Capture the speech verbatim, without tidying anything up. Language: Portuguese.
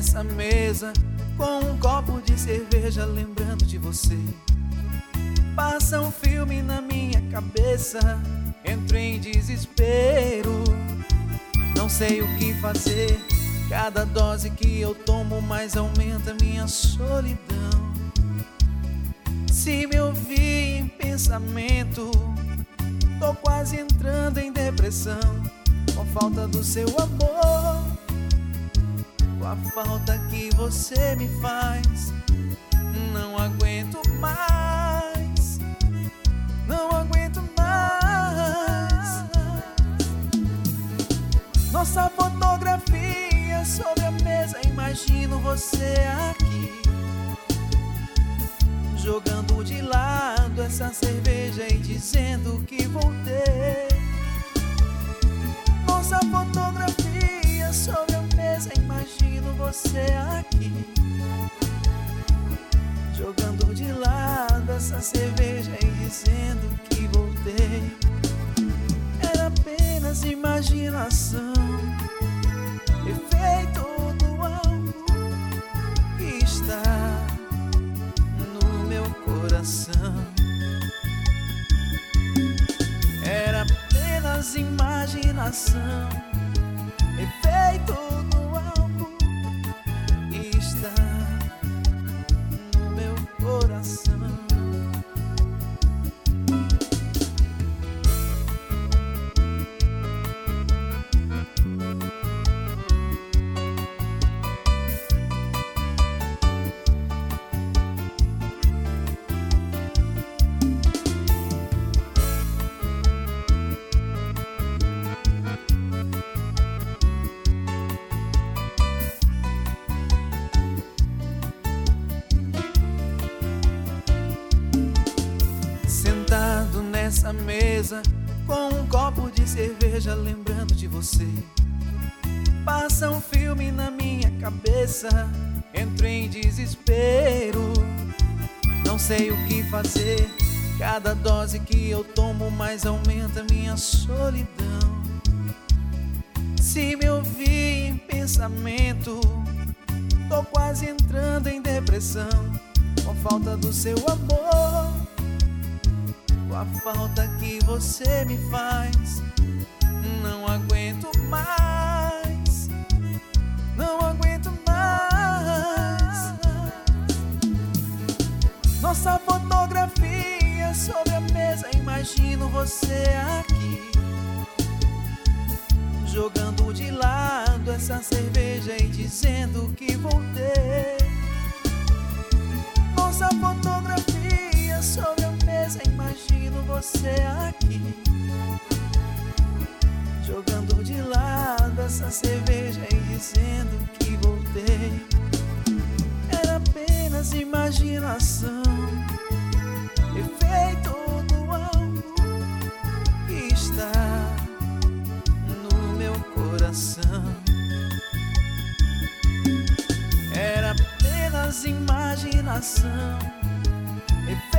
nessa mesa com um copo de cerveja, lembrando de você. Passa um filme na minha cabeça, entro em desespero. Não sei o que fazer, cada dose que eu tomo mais aumenta minha solidão. Se me ouvir em pensamento, tô quase entrando em depressão, com a falta do seu amor, com a falta que você me faz. Não aguento mais, não aguento mais. Nossa fotografia sobre a mesa, imagino você aqui, jogando de lado essa cerveja e dizendo que voltei. Nossa fotografia sobre a mesa, imagino você aqui, jogando de lado essa cerveja e dizendo que voltei. Era apenas imaginação, efeito do algo que está no meu coração. Era apenas imaginação, efeito do algo que está no meu coração. Sentado nessa mesa com um copo de cerveja, lembrando de você. Passa um filme na minha cabeça, entro em desespero. Não sei o que fazer, cada dose que eu tomo mais aumenta minha solidão. Se me ouvir em pensamento, tô quase entrando em depressão, com a falta do seu amor, com a falta que você me faz. Não aguento mais, não aguento mais. Nossa fotografia sobre a mesa, imagino você aqui, jogando de lado essa cerveja e dizendo que voltei. Nossa fotografia sobre a mesa, imagino você aqui, jogando de lado essa cerveja e dizendo que voltei. Era apenas imaginação, efeito do algo que está no meu coração. Era apenas imaginação, efeito